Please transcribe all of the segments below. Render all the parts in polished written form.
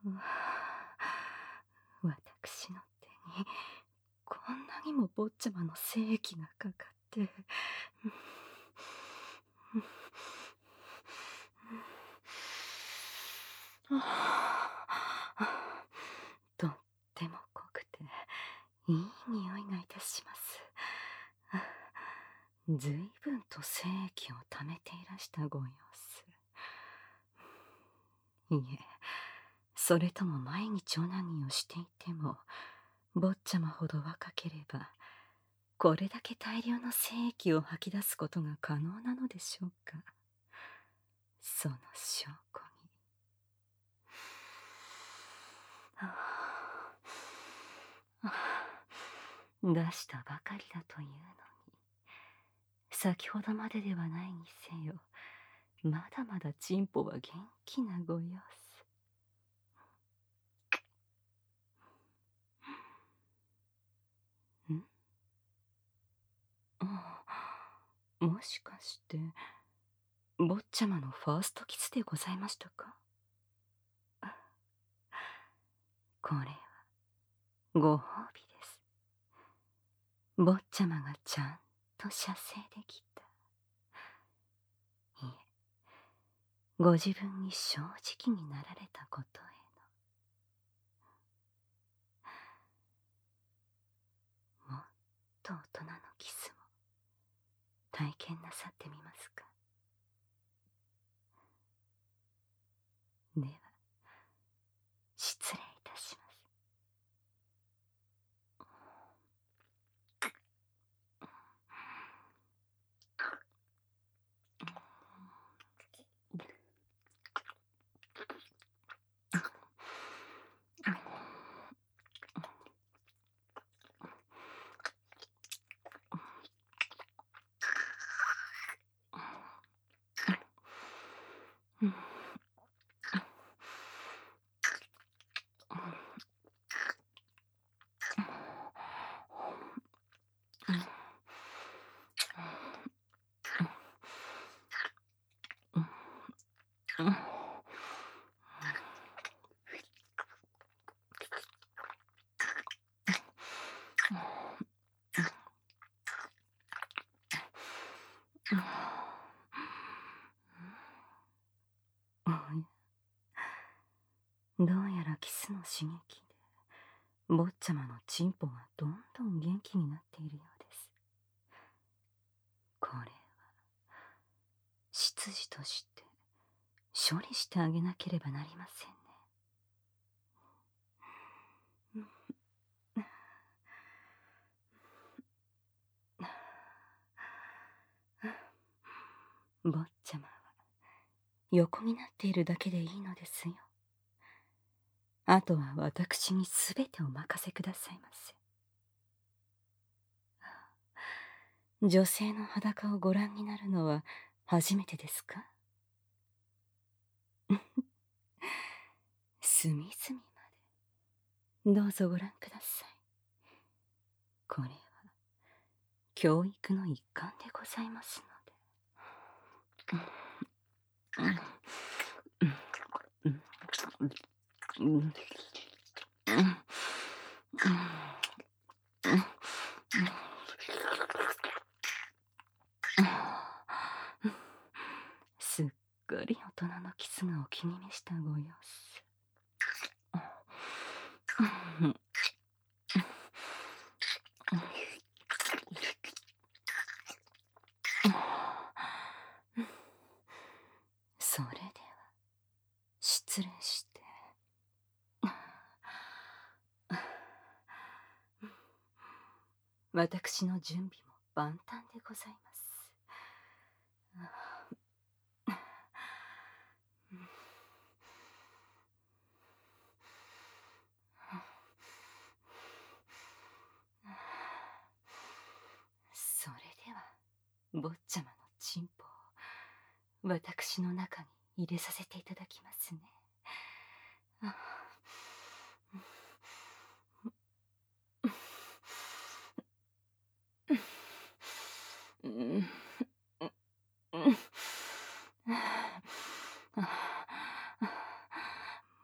私の手にこんなにも坊ちゃまの精液がかかって、とっても濃くていい匂いがいたします。ずいぶんと精液をためていらしたご様子。いえ、それとも毎日オナニーをしていても坊ちゃまほど若ければこれだけ大量の精液を吐き出すことが可能なのでしょうか。その証拠に。出したばかりだというのに、先ほどまでではないにせよ、まだまだチンポは元気なご様子。もしかして坊ちゃまのファーストキスでございましたか。これはご褒美です。坊ちゃまがちゃんと射精できた。いえ、ご自分に正直になられたことへのもっと大人のキスも体験なさってみますか。では失礼いたします。どうやらキスの刺激で坊ちゃまのチンポがどんどん元気になっているようです。これは執事として処理してあげなければなりませんね。坊ちゃまは横になっているだけでいいのですよ。あとは私にすべてお任せくださいませ。女性の裸をご覧になるのは初めてですか。隅々までどうぞご覧ください。これは教育の一環でございますのですっかり大人のキスがお気に召したご様子。それでは失礼して。私の準備も万端でございます。それでは坊ちゃまのチンポを私の中に入れさせていただきますね。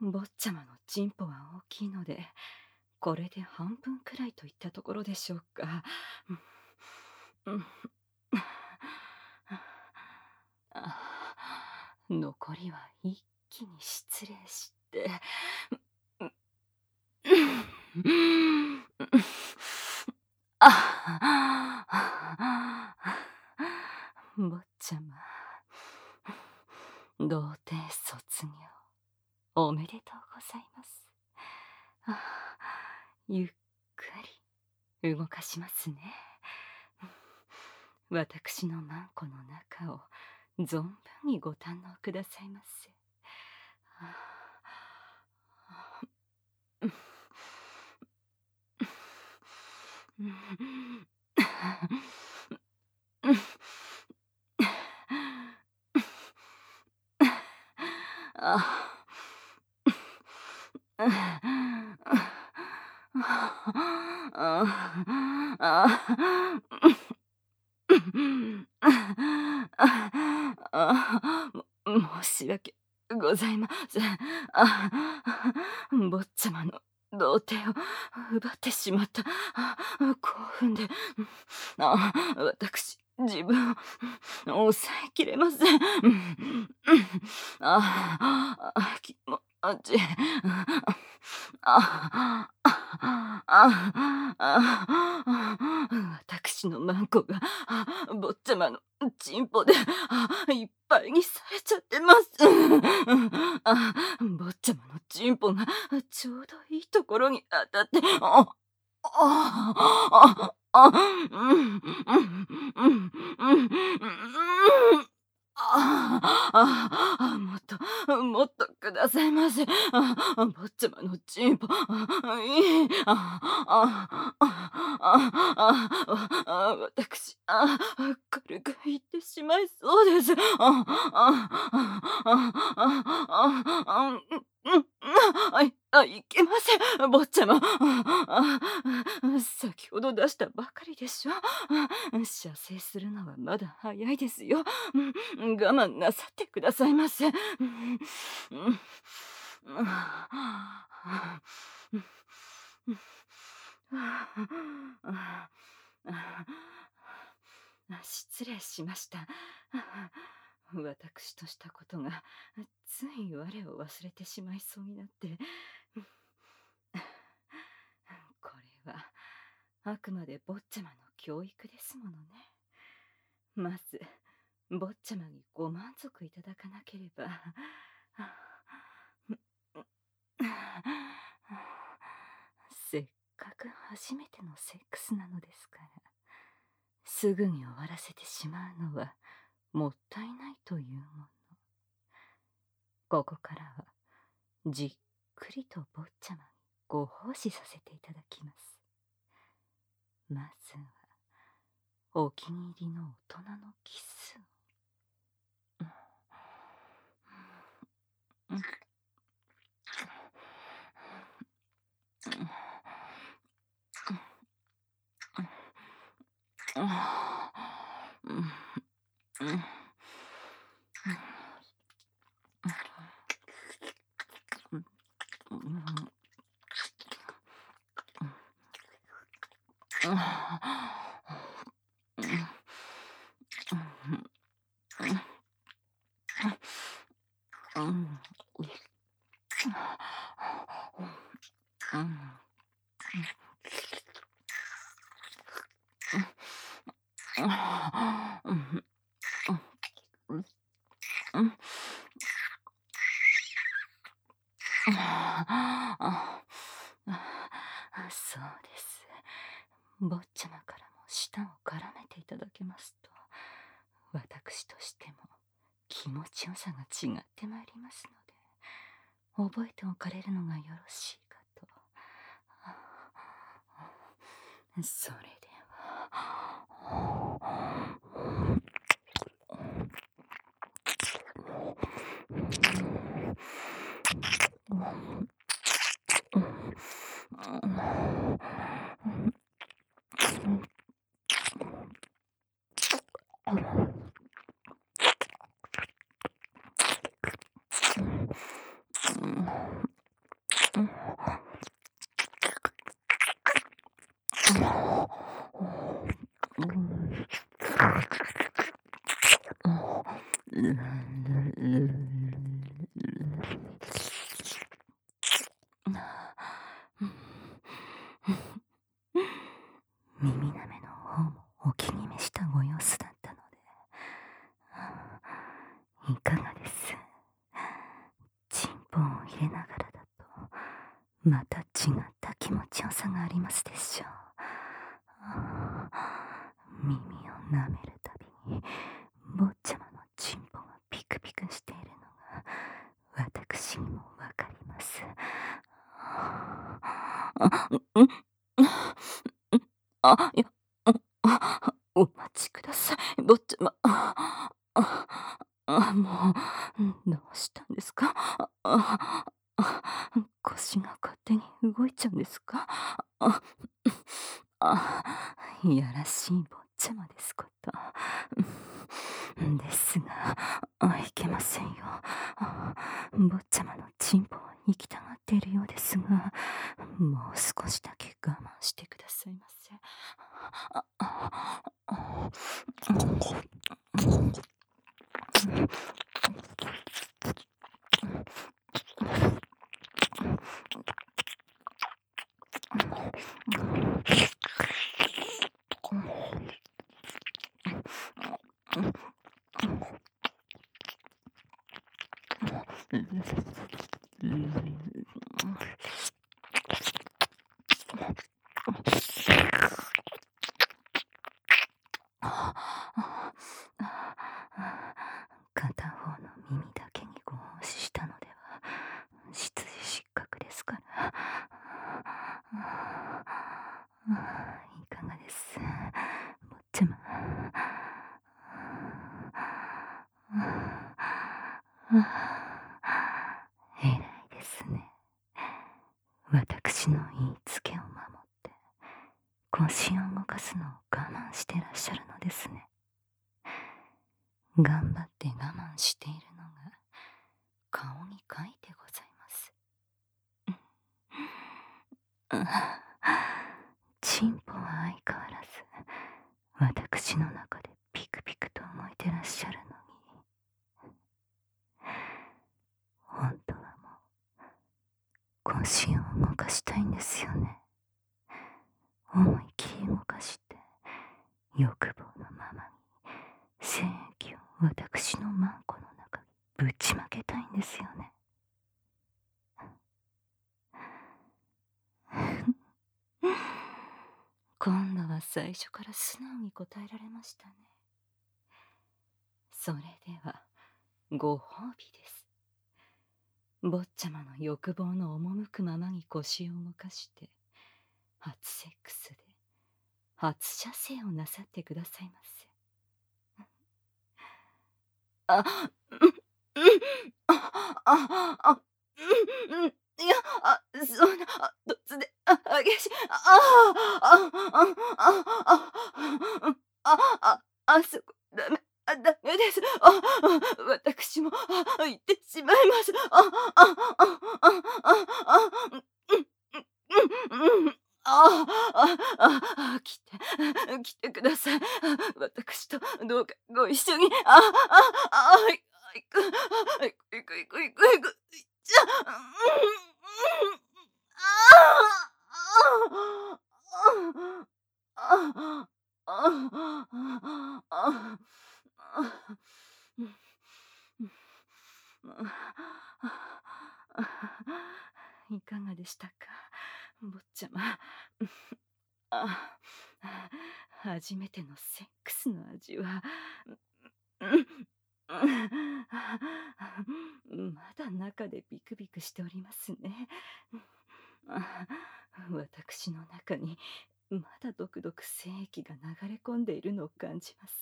坊ちゃまのチンポは大きいので、これで半分くらいといったところでしょうか。うん、残りは一気に失礼して。坊ちゃま、童貞卒業おめでとうございます。ゆっくり動かしますね。私のマンコの中を存分にご堪能くださいませ。申し訳ございません。坊ちゃまの童貞を奪ってしまった。興奮で、私、自分を抑えきれません。気持ちいい。私のマンコが坊ちゃまのチンポでいっぱいにされちゃってます。坊ちゃまのチンポがちょうどいいところに当たって、もっと、もっとくださいませ。坊ちゃまのチンポ、いい。私、軽く言ってしまいそうです。いけません、坊ちゃま。先ほど出したばかりでしょ。射精するのはまだ早いですよ。我慢なさってくださいませ。失礼しました。私としたことがつい我を忘れてしまいそうになって。これはあくまで坊ちゃまの教育ですものね。まず坊ちゃまにご満足いただかなければ。せっかく初めてのセックスなのですから、すぐに終わらせてしまうのはもったいないというもの。ここからはじっくりと坊ちゃまにご奉仕させていただきます。まずはお気に入りの大人のキスを。そうです。坊ちゃまからも舌を絡めていただけますと、私としても気持ちよさが違ってまいりますので、覚えておかれるのがよろしいかと。それでは。 耳なめの方もお気に召したご様子だったので、いかがです？チンポンを入れながらだと、また違った気持ちよさがありますでしょう。耳を舐めるたびに、坊ちゃまのチンポがピクピクしているのが、私にもわかります。いや、お待ちください、坊ちゃま。もう、どうしたんですか？腰が勝手に動いちゃうんですか？いやらしい坊ちゃまですこと。ですが、いけませんよ。坊ちゃまのチンポは行きたがっているようですが、もう少しだけ我慢してくださいませ。片方の耳だけにご奉仕したのでは執事失格ですから。いかがです、坊ちゃま。偉いですね。私の言いつけを守って腰を動かすのを我慢してらっしゃるのですね。頑張って我慢しているのが顔に書いてございます。チンポは相変わらず私の中でピクピクと動いてらっしゃるのに、本当はもう腰を動かしたいんですよね。思い切り動かして欲望のままに精液を私のマンコの中にぶちまけたいんですよね。今度は最初から素直に答えられましたね。それではご褒美です。坊ちゃまの欲望の赴くままに腰を動かして初セックスで初射精をなさってくださいませ。いや、そんな、突然、激しい、そこ、ダメ、ダメです。私も、言ってしまいます。来てください。私とどうかご一緒に。はい、行く、行く。じゃ、いかがでしたか、坊ちゃま。あ初めてのセックスの味は、まだ中でビクビクしておりますね。私の中にまだドクドク精液が流れ込んでいるのを感じます。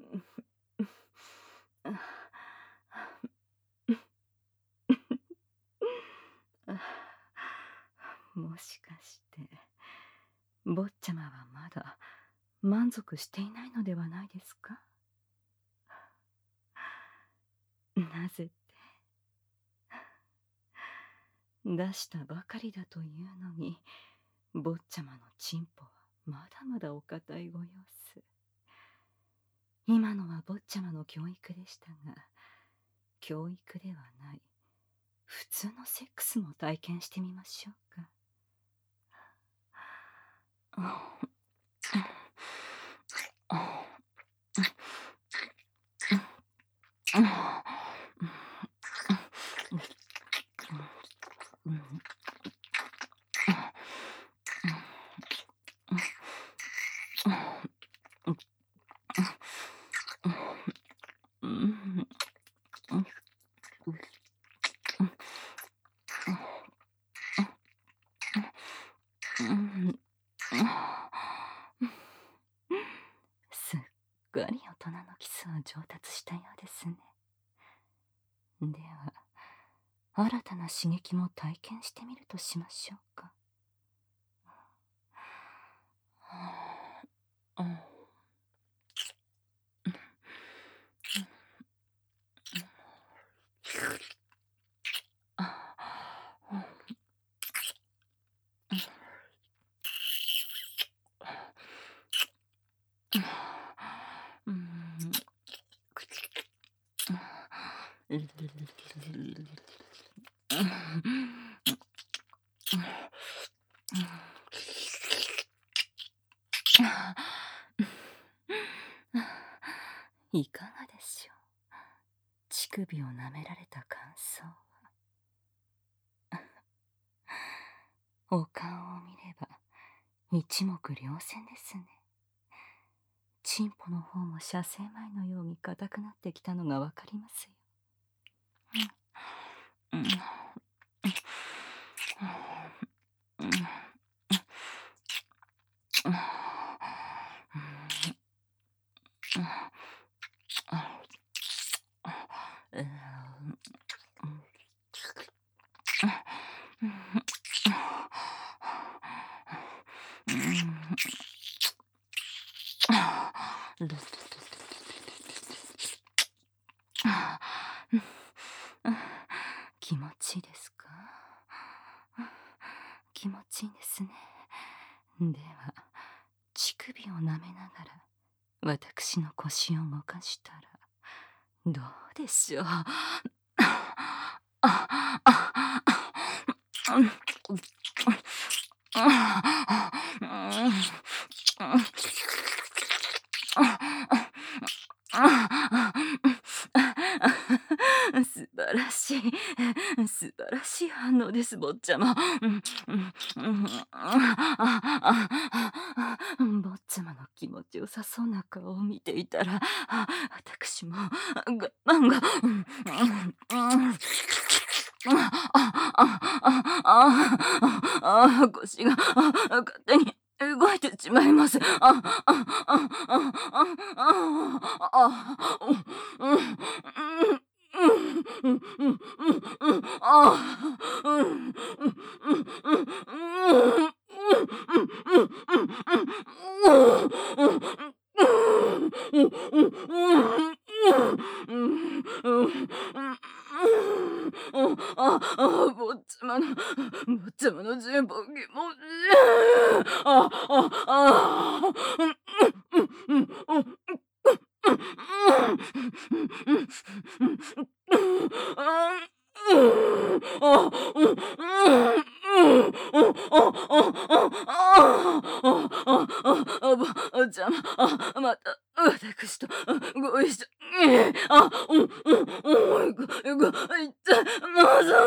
もしかして坊ちゃまはまだ満足していないのではないですか？なぜって出したばかりだというのに、坊ちゃまのチンポはまだまだお堅いご様子。 今のは坊ちゃまの教育でしたが、教育ではない普通のセックスも体験してみましょうか。すっかり大人のキスを上達したようですね。では、新たな刺激も体験してみるとしましょうか。いかがでしょう。乳首を舐められた感想は。お顔を見れば一目瞭然ですね。チンポの方も射精前のように硬くなってきたのがわかりますよ。気持ちいいですか？気持ちいいですね。では、乳首を舐めながら私の腰を動かしたらどうでしょう。素晴らしい、素晴らしい反応です、坊ちゃま。坊ちゃまの気持ちよさそうな顔を見ていたら、私も我慢が。腰が勝手に動いてしまいます。坊ちゃまの人望気持ちいい。坊ちゃま、また私とご一緒に。いってまず。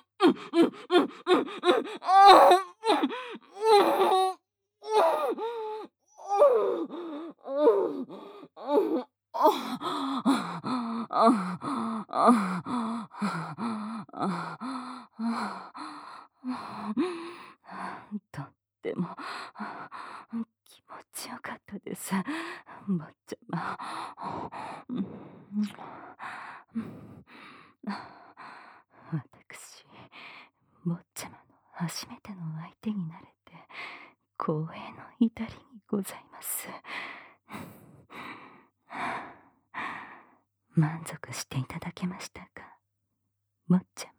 とっても気持ちよかったです、坊ちゃま。私、坊ちゃまの初めての相手になれて光栄の至りにございます。満足していただけましたか、坊ちゃま。